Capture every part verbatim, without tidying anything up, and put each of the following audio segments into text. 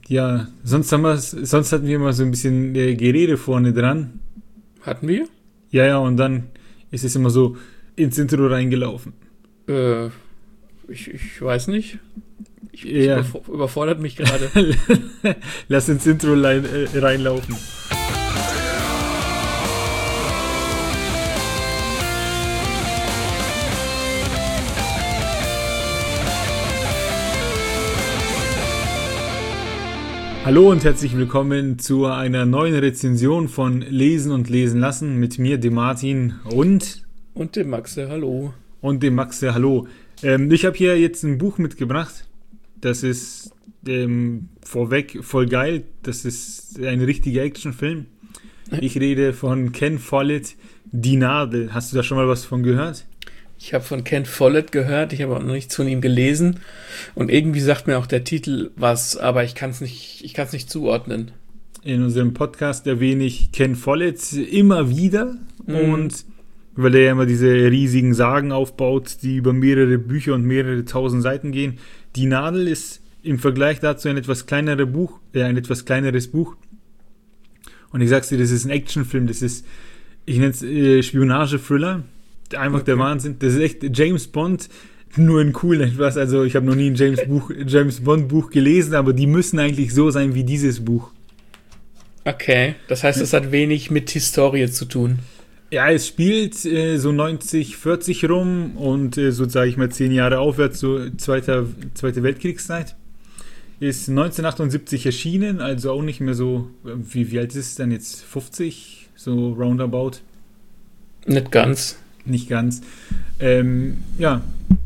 Ja, sonst haben wir sonst hatten wir immer so ein bisschen äh, Gerede vorne dran. Hatten wir? Ja, ja, und dann ist es immer so ins Intro reingelaufen. Äh, ich, ich weiß nicht. Ich, Ja. ich überf- überfordert mich gerade. Lass ins Intro lein, äh, reinlaufen. Hallo und herzlich willkommen zu einer neuen Rezension von Lesen und Lesen lassen mit mir, dem Martin und Und dem Maxe, hallo. und dem Maxe. Hallo. Ähm, ich habe hier jetzt ein Buch mitgebracht. Das ist ähm, vorweg voll geil. Das ist ein richtiger Actionfilm. Ich rede von Ken Follett, Die Nadel. Hast du da schon mal was von gehört? Ich habe von Ken Follett gehört, ich habe auch noch nichts von ihm gelesen. Und irgendwie sagt mir auch der Titel was, aber ich kann es nicht, ich kann es nicht zuordnen. In unserem Podcast erwähne ich Ken Follett immer wieder. Mhm. Und weil er ja immer diese riesigen Sagen aufbaut, die über mehrere Bücher und mehrere tausend Seiten gehen. Die Nadel ist im Vergleich dazu ein etwas kleineres Buch, äh, ein etwas kleineres Buch. Und ich sag's dir, das ist ein Actionfilm, das ist, ich nenne es äh, Spionage-Thriller. Einfach der Okay. Wahnsinn. Das ist echt James Bond, nur in cool etwas. Also ich habe noch nie ein James, Buch, James Bond Buch gelesen, aber die müssen eigentlich so sein wie dieses Buch. Okay, das heißt, es hat wenig mit Historie zu tun. Ja, es spielt äh, so neunzig, vierzig rum und äh, so sage ich mal zehn Jahre aufwärts, so zweiter, Zweite Weltkriegszeit. Ist neunzehnhundertachtundsiebzig erschienen, also auch nicht mehr so, wie, wie alt ist es denn jetzt? fünfzig? So roundabout? Nicht ganz. Nicht ganz. Ähm, ja.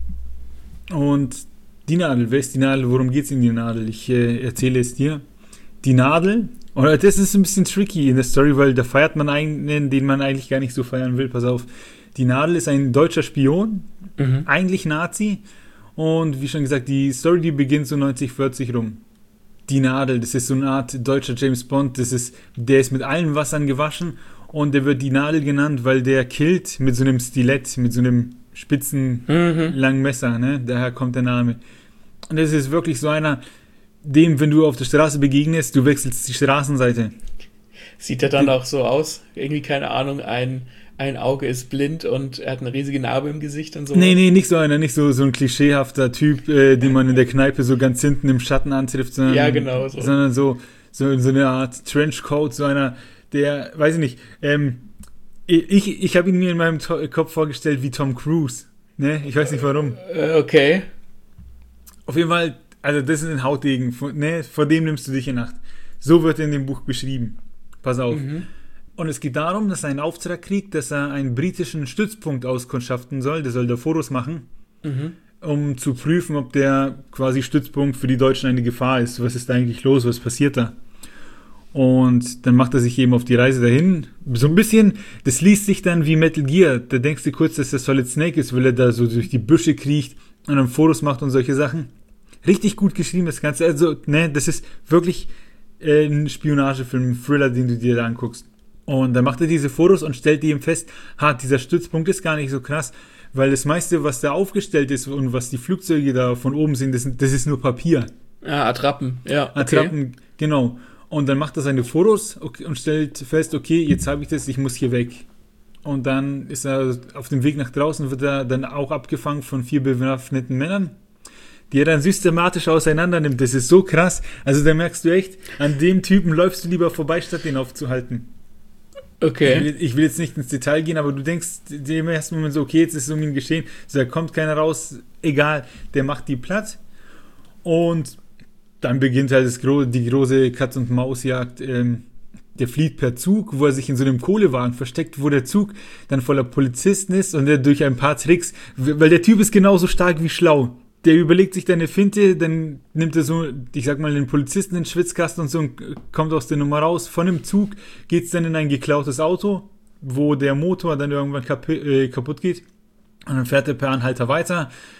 Und die Nadel, wer ist die Nadel? Worum geht es in die Nadel? Ich äh, erzähle es dir. Die Nadel, oder das ist ein bisschen tricky in der Story, weil da feiert man einen, den man eigentlich gar nicht so feiern will. Pass auf. Die Nadel ist ein deutscher Spion, Mhm. eigentlich Nazi. Und wie schon gesagt, die Story, die beginnt so neunzig, vierzig rum. Die Nadel, das ist so eine Art deutscher James Bond. Das ist, der ist mit allen Wassern gewaschen. Und der wird die Nadel genannt, weil der killt mit so einem Stilett, mit so einem spitzen, Mhm. langen Messer, ne? Daher kommt der Name. Und das ist wirklich so einer, dem, wenn du auf der Straße begegnest, du wechselst die Straßenseite. Sieht er dann auch so aus? Irgendwie, keine Ahnung, ein, ein Auge ist blind und er hat eine riesige Narbe im Gesicht und so. Nee, nee, nicht so einer, nicht so, so ein klischeehafter Typ, äh, den man in der Kneipe so ganz hinten im Schatten antrifft, sondern, Ja, genau so. sondern so, so, so eine Art Trenchcoat, so einer, der, weiß ich nicht, ähm, ich, ich habe ihn mir in meinem To- Kopf vorgestellt wie Tom Cruise, ne? Ich weiß nicht warum. Äh, okay. Auf jeden Fall, also das ist ein Hautdegen, vor- ne? Vor dem nimmst du dich in Acht. So wird er in dem Buch beschrieben. Pass auf. Mhm. Und es geht darum, dass er einen Auftrag kriegt, dass er einen britischen Stützpunkt auskundschaften soll, der soll da Fotos machen, Mhm. um zu prüfen, ob der quasi Stützpunkt für die Deutschen eine Gefahr ist. Was ist da eigentlich los? Was passiert da? Und dann macht er sich eben auf die Reise dahin. So ein bisschen, das liest sich dann wie Metal Gear. Da denkst du kurz, dass der Solid Snake ist, weil er da so durch die Büsche kriecht und dann Fotos macht und solche Sachen. Richtig gut geschrieben, das Ganze. Also, ne, das ist wirklich äh, ein Spionagefilm, ein Thriller, den du dir da anguckst. Und dann macht er diese Fotos und stellt eben fest, ha, dieser Stützpunkt ist gar nicht so krass, weil das meiste, was da aufgestellt ist und was die Flugzeuge da von oben sind, das, das ist nur Papier. Ah, Attrappen, ja. Okay. Attrappen, genau. Und dann macht er seine Fotos okay, und stellt fest, okay, jetzt habe ich das, ich muss hier weg. Und dann ist er auf dem Weg nach draußen, wird er dann auch abgefangen von vier bewaffneten Männern, die er dann systematisch auseinander nimmt. Das ist so krass. Also da merkst du echt, an dem Typen läufst du lieber vorbei, statt den aufzuhalten. Ich Okay. will, ich will jetzt nicht ins Detail gehen, aber du denkst dir im ersten Moment so, okay, jetzt ist es um ihn geschehen. So, da kommt keiner raus, egal, der macht die platt. Und dann beginnt halt das gro- die große Katz-und-Maus-Jagd. Ähm, der flieht per Zug, wo er sich in so einem Kohlewagen versteckt, wo der Zug dann voller Polizisten ist und er durch ein paar Tricks, weil der Typ ist genauso stark wie schlau. Der überlegt sich dann eine Finte, dann nimmt er so, ich sag mal, den Polizisten in den Schwitzkasten und so und kommt aus der Nummer raus. Von dem Zug geht's dann in ein geklautes Auto, wo der Motor dann irgendwann kapu- äh, kaputt geht. Und dann fährt er per Anhalter weiter.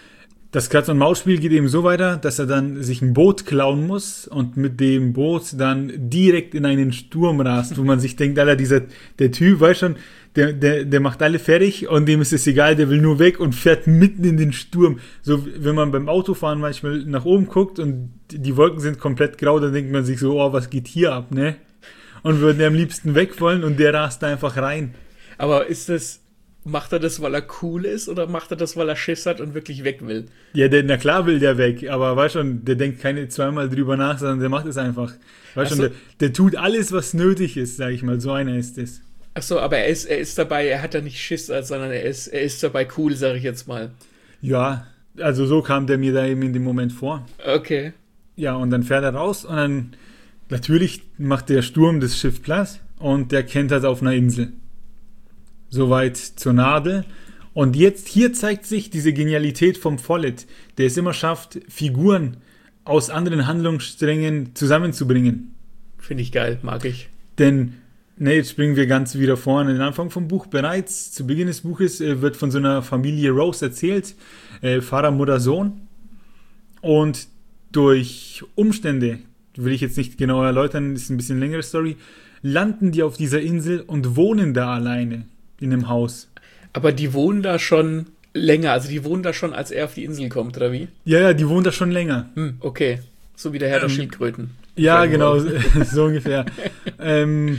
Das Katz-und-Maus-Spiel geht eben so weiter, dass er dann sich ein Boot klauen muss und mit dem Boot dann direkt in einen Sturm rast, wo man sich denkt, Alter, dieser, der Typ, weiß schon, der, der, der macht alle fertig und dem ist es egal, der will nur weg und fährt mitten in den Sturm. So, wenn man beim Autofahren manchmal nach oben guckt und die Wolken sind komplett grau, dann denkt man sich so, oh, was geht hier ab, ne? Und würde am liebsten weg wollen und der rast da einfach rein. Aber ist das, macht er das, weil er cool ist oder macht er das, weil er Schiss hat und wirklich weg will? Ja, der, na klar will der weg, aber weißt schon, der denkt keine zweimal drüber nach, sondern der macht es einfach. Weißt schon, der, der tut alles, was nötig ist, sag ich mal, so einer ist es. Achso, aber er ist, er ist dabei, er hat da nicht Schiss, sondern er ist, er ist dabei cool, sag ich jetzt mal. Ja, also so kam der mir da eben in dem Moment vor. Okay. Ja, und dann fährt er raus und dann natürlich macht der Sturm das Schiff Platz und der kentert auf einer Insel. Soweit zur Nadel. Und jetzt, hier zeigt sich diese Genialität vom Follett, der es immer schafft, Figuren aus anderen Handlungssträngen zusammenzubringen. Finde ich geil, mag ich. Denn, ne, jetzt springen wir ganz wieder vorne in den Anfang vom Buch. Bereits zu Beginn des Buches äh, wird von so einer Familie Rose erzählt, äh, Vater, Mutter, Sohn. Und durch Umstände, will ich jetzt nicht genau erläutern, ist ein bisschen längere Story, landen die auf dieser Insel und wohnen da alleine in einem Haus. Aber die wohnen da schon länger, also die wohnen da schon, als er auf die Insel kommt, oder wie? Ja, ja, die wohnen da schon länger. Hm, okay, so wie der Herr ähm, der Schildkröten. Ja, genau, so ungefähr. ähm,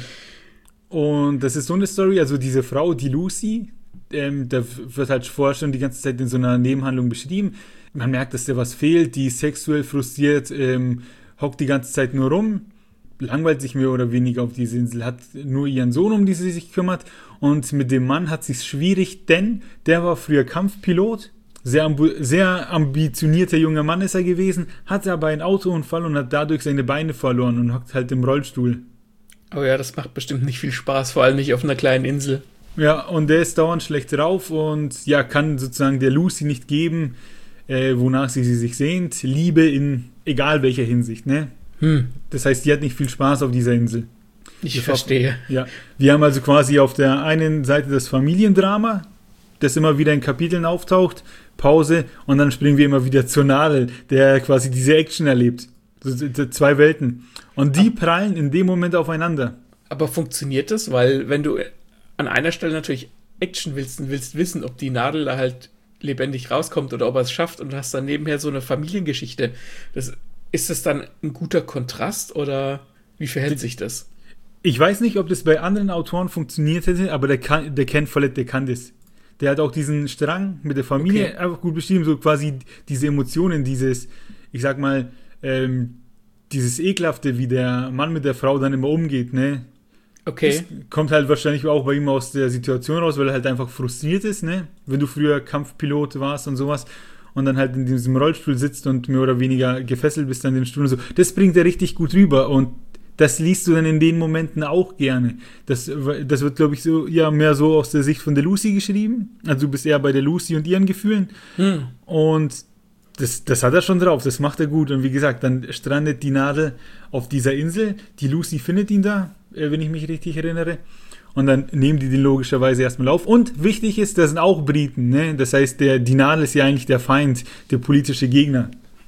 und das ist so eine Story, also diese Frau, die Lucy, ähm, da wird halt vorher schon die ganze Zeit in so einer Nebenhandlung beschrieben. Man merkt, dass der was fehlt, die ist sexuell frustriert, ähm, hockt die ganze Zeit nur rum, langweilt sich mehr oder weniger auf diese Insel, hat nur ihren Sohn, um den sie sich kümmert, und mit dem Mann hat sich's schwierig, denn der war früher Kampfpilot, sehr, ambu- sehr ambitionierter junger Mann ist er gewesen, hatte aber einen Autounfall und hat dadurch seine Beine verloren und hockt halt im Rollstuhl. Oh ja, das macht bestimmt nicht viel Spaß, vor allem nicht auf einer kleinen Insel. Ja, und der ist dauernd schlecht drauf und ja, kann sozusagen der Lucy nicht geben, äh, wonach sie, sie sich sehnt, Liebe in egal welcher Hinsicht, ne? Hm. Das heißt, die hat nicht viel Spaß auf dieser Insel. Ich das verstehe. Auch, ja, wir haben also quasi auf der einen Seite das Familiendrama, das immer wieder in Kapiteln auftaucht, Pause und dann springen wir immer wieder zur Nadel, der quasi diese Action erlebt. So, zwei Welten. Und die prallen in dem Moment aufeinander. Aber funktioniert das? Weil wenn du an einer Stelle natürlich Action willst und willst wissen, ob die Nadel da halt lebendig rauskommt oder ob er es schafft und hast dann nebenher so eine Familiengeschichte. Das, ist das dann ein guter Kontrast oder wie verhält sich das? Ich weiß nicht, ob das bei anderen Autoren funktioniert hätte, aber der, kann, der Ken Follett, der kann das. Der hat auch diesen Strang mit der Familie okay. einfach gut beschrieben, so quasi diese Emotionen, dieses, ich sag mal, ähm, dieses Ekelhafte, wie der Mann mit der Frau dann immer umgeht, ne? Okay. Das kommt halt wahrscheinlich auch bei ihm aus der Situation raus, weil er halt einfach frustriert ist, ne? Wenn du früher Kampfpilot warst und sowas und dann halt in diesem Rollstuhl sitzt und mehr oder weniger gefesselt bist an den Stuhl und so. Das bringt er richtig gut rüber und das liest du dann in den Momenten auch gerne. Das, das wird, glaube ich, so ja mehr so aus der Sicht von der Lucy geschrieben. Also du bist eher bei der Lucy und ihren Gefühlen. Hm. Und das, das hat er schon drauf, das macht er gut. Und wie gesagt, dann strandet die Nadel auf dieser Insel. Die Lucy findet ihn da, wenn ich mich richtig erinnere. Und dann nehmen die den logischerweise erstmal auf. Und wichtig ist, das sind auch Briten. Ne? Das heißt, der, die Nadel ist ja eigentlich der Feind, der politische Gegner.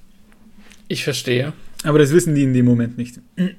Ich verstehe. Aber das wissen die in dem Moment nicht.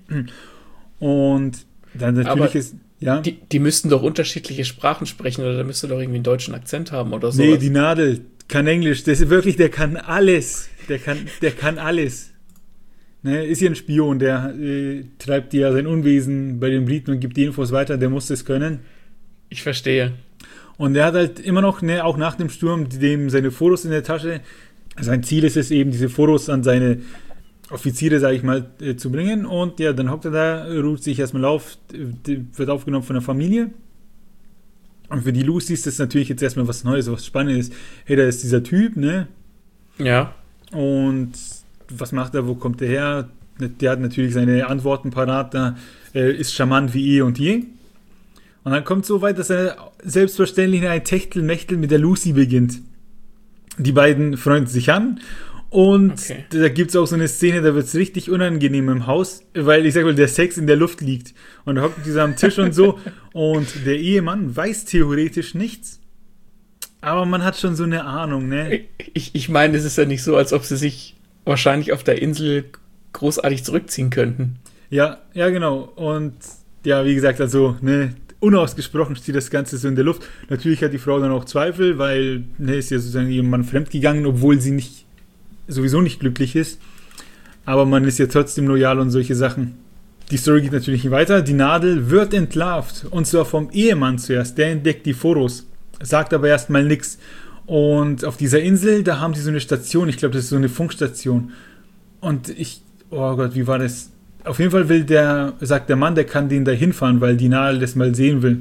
Und dann natürlich Aber ist, ja. Die, die müssten doch unterschiedliche Sprachen sprechen oder da müsste doch irgendwie einen deutschen Akzent haben oder so. Nee, die Nadel kann Englisch. Das ist wirklich, der kann alles. Der kann, der kann alles. Ne, ist ja ein Spion, der äh, treibt ja sein Unwesen bei den Briten und gibt die Infos weiter, der muss das können. Ich verstehe. Und er hat halt immer noch, ne, auch nach dem Sturm, dem seine Fotos in der Tasche. Sein Ziel ist es eben, diese Fotos an seine Offiziere, sage ich mal, äh, zu bringen. Und ja, dann hockt er da, ruht sich erstmal auf, äh, wird aufgenommen von der Familie. Und für die Lucy ist das natürlich jetzt erstmal was Neues, was Spannendes. Hey, da ist dieser Typ, ne? Ja. Und was macht er, wo kommt er her? Der hat natürlich seine Antworten parat, da äh, ist charmant wie eh und je. Und dann kommt es so weit, dass er selbstverständlich ein Techtelmechtel mit der Lucy beginnt. Die beiden freunden sich an und okay. Da gibt es auch so eine Szene, da wird es richtig unangenehm im Haus, weil ich sag mal, der Sex in der Luft liegt und da hockt dieser am Tisch und so und der Ehemann weiß theoretisch nichts Aber man hat schon so eine Ahnung, ne? Ich, ich meine, es ist ja nicht so, als ob sie sich wahrscheinlich auf der Insel großartig zurückziehen könnten. Ja, ja, genau. Und ja, wie gesagt, also, ne, unausgesprochen steht das Ganze so in der Luft. Natürlich hat die Frau dann auch Zweifel, weil, ne, ist ja sozusagen ihrem Mann fremdgegangen, obwohl sie nicht, sowieso nicht glücklich ist. Aber man ist ja trotzdem loyal und solche Sachen. Die Story geht natürlich nicht weiter. Die Nadel wird entlarvt. Und zwar vom Ehemann zuerst. Der entdeckt die Fotos. Sagt aber erstmal nichts. Und auf dieser Insel, da haben sie so eine Station. Ich glaube, das ist so eine Funkstation. Und ich, oh Gott, wie war das? Auf jeden Fall will der, sagt der Mann, der kann den da hinfahren, weil die Nadel das mal sehen will.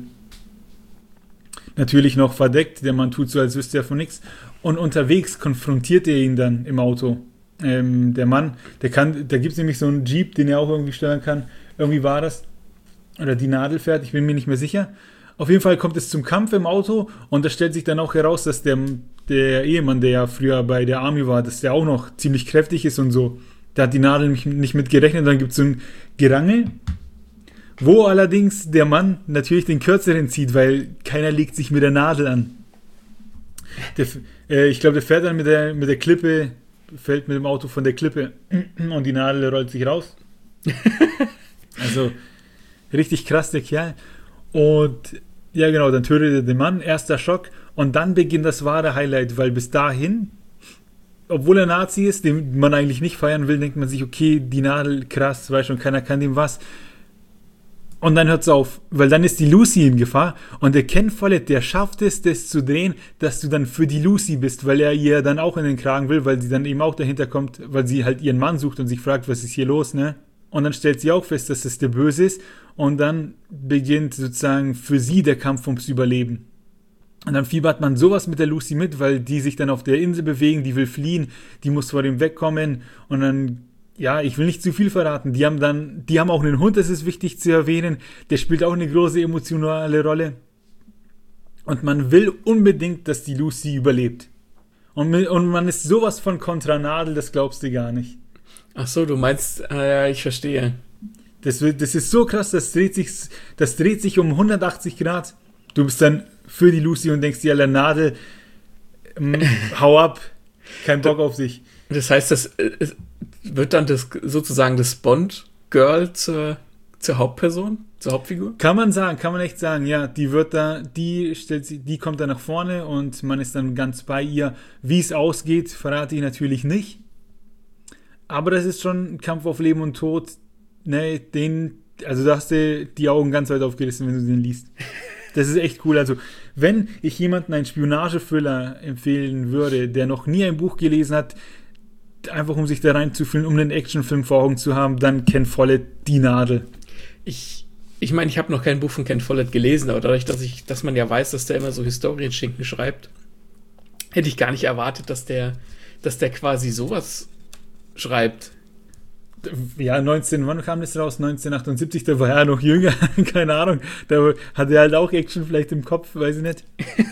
Natürlich noch verdeckt. Der Mann tut so, als wüsste er von nichts. Und unterwegs konfrontiert er ihn dann im Auto. Ähm, der Mann, der kann, da gibt es nämlich so einen Jeep, den er auch irgendwie steuern kann. Irgendwie war das. Oder die Nadel fährt, ich bin mir nicht mehr sicher. Auf jeden Fall kommt es zum Kampf im Auto und da stellt sich dann auch heraus, dass der, der Ehemann, der ja früher bei der Army war, dass der auch noch ziemlich kräftig ist und so. Da hat die Nadel nicht, nicht mit gerechnet. Dann gibt es so ein Gerangel, wo allerdings der Mann natürlich den Kürzeren zieht, weil keiner legt sich mit der Nadel an. Der, äh, ich glaube, der fährt dann mit der, mit der Klippe, fällt mit dem Auto von der Klippe und die Nadel rollt sich raus. Also richtig krass, der Kerl. Und ja genau, dann tötet er den Mann, erster Schock. Und dann beginnt das wahre Highlight, weil bis dahin, obwohl er Nazi ist, den man eigentlich nicht feiern will, denkt man sich, okay, die Nadel, krass, weiß schon, keiner kann dem was. Und dann hört es auf, weil dann ist die Lucy in Gefahr und der Ken Follett, der schafft es, das zu drehen, dass du dann für die Lucy bist, weil er ihr dann auch in den Kragen will, weil sie dann eben auch dahinter kommt, weil sie halt ihren Mann sucht und sich fragt, was ist hier los, ne? Und dann stellt sie auch fest, dass es der Böse ist und dann beginnt sozusagen für sie der Kampf ums Überleben. Und dann fiebert man sowas mit der Lucy mit, weil die sich dann auf der Insel bewegen, die will fliehen, die muss vor dem wegkommen und dann, ja, ich will nicht zu viel verraten, die haben dann, die haben auch einen Hund, das ist wichtig zu erwähnen, der spielt auch eine große emotionale Rolle und man will unbedingt, dass die Lucy überlebt. Und, und man ist sowas von kontra Nadel, das glaubst du gar nicht. Ach so, du meinst, ah, ja, ich verstehe. Das, das ist so krass, das dreht sich, das dreht sich um hundertachtzig Grad. Du bist dann für die Lucy und denkst dir, aller Nadel, ähm, hau ab, kein Bock auf sich. Das heißt, das äh, wird dann das sozusagen das Bond-Girl zur, zur Hauptperson, zur Hauptfigur? Kann man sagen, kann man echt sagen, ja, die wird da, die stellt sie, die kommt da nach vorne und man ist dann ganz bei ihr. Wie es ausgeht, verrate ich natürlich nicht. Aber das ist schon ein Kampf auf Leben und Tod, ne, den, also da hast du die Augen ganz weit aufgerissen, wenn du den liest. Das ist echt cool. Also, wenn ich jemanden einen Spionage-Thriller empfehlen würde, der noch nie ein Buch gelesen hat, einfach um sich da reinzufühlen, um einen Actionfilm vor Augen zu haben, dann Ken Follett, die Nadel. Ich, ich meine, ich habe noch kein Buch von Ken Follett gelesen, aber dadurch, dass ich, dass man ja weiß, dass der immer so Historienschinken schreibt, hätte ich gar nicht erwartet, dass der, dass der quasi sowas schreibt. Ja, neunzehn, wann kam das raus? neunzehnhundertachtundsiebzig, da war er noch jünger, keine Ahnung. Da hat er halt auch Action vielleicht im Kopf, weiß ich nicht.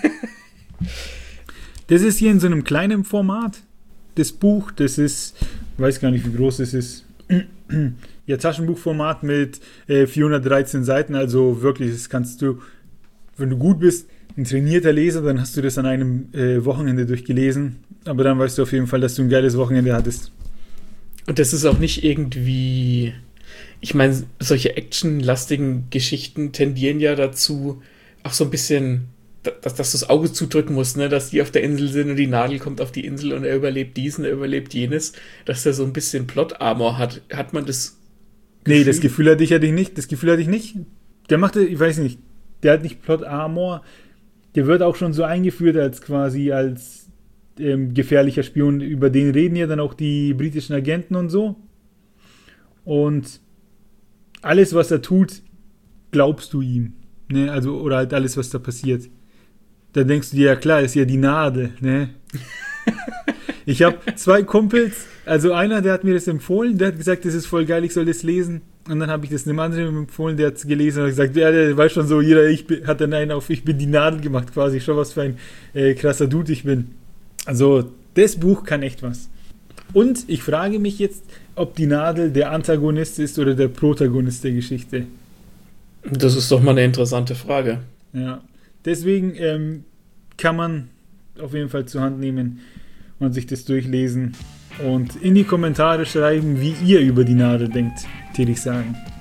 Das ist hier in so einem kleinen Format, das Buch, das ist, weiß gar nicht, wie groß es ist. Ja, Taschenbuchformat mit äh, vierhundertdreizehn Seiten, also wirklich, das kannst du, wenn du gut bist, ein trainierter Leser, dann hast du das an einem äh, Wochenende durchgelesen, aber dann weißt du auf jeden Fall, dass du ein geiles Wochenende hattest. Und das ist auch nicht irgendwie, ich meine, solche actionlastigen Geschichten tendieren ja dazu, auch so ein bisschen, dass, dass du das Auge zudrücken musst, ne? Dass die auf der Insel sind und die Nadel kommt auf die Insel und er überlebt dies und er überlebt jenes, dass er so ein bisschen Plot-Armor hat. Hat man das Gefühl? Nee, das Gefühl hatte ich, hatte ich nicht. Das Gefühl hatte ich nicht. Der machte, ich weiß nicht, der hat nicht Plot-Armor, der wird auch schon so eingeführt als quasi als Ähm, gefährlicher Spion, über den reden ja dann auch die britischen Agenten und so. Und alles, was er tut, glaubst du ihm. Ne? Also, oder halt alles, was da passiert. Da denkst du dir, ja klar, ist ja die Nadel. Ne? Ich habe zwei Kumpels, also einer, der hat mir das empfohlen, der hat gesagt, das ist voll geil, ich soll das lesen. Und dann habe ich das einem anderen empfohlen, der hat es gelesen und hat gesagt, ja, der weiß schon so, jeder ich bin, hat dann einen auf ich bin die Nadel gemacht quasi. Schau, was für ein äh, krasser Dude ich bin. Also, das Buch kann echt was. Und ich frage mich jetzt, ob die Nadel der Antagonist ist oder der Protagonist der Geschichte. Das ist doch mal eine interessante Frage. Ja, deswegen ähm, kann man auf jeden Fall zur Hand nehmen und sich das durchlesen und in die Kommentare schreiben, wie ihr über die Nadel denkt, würde ich sagen.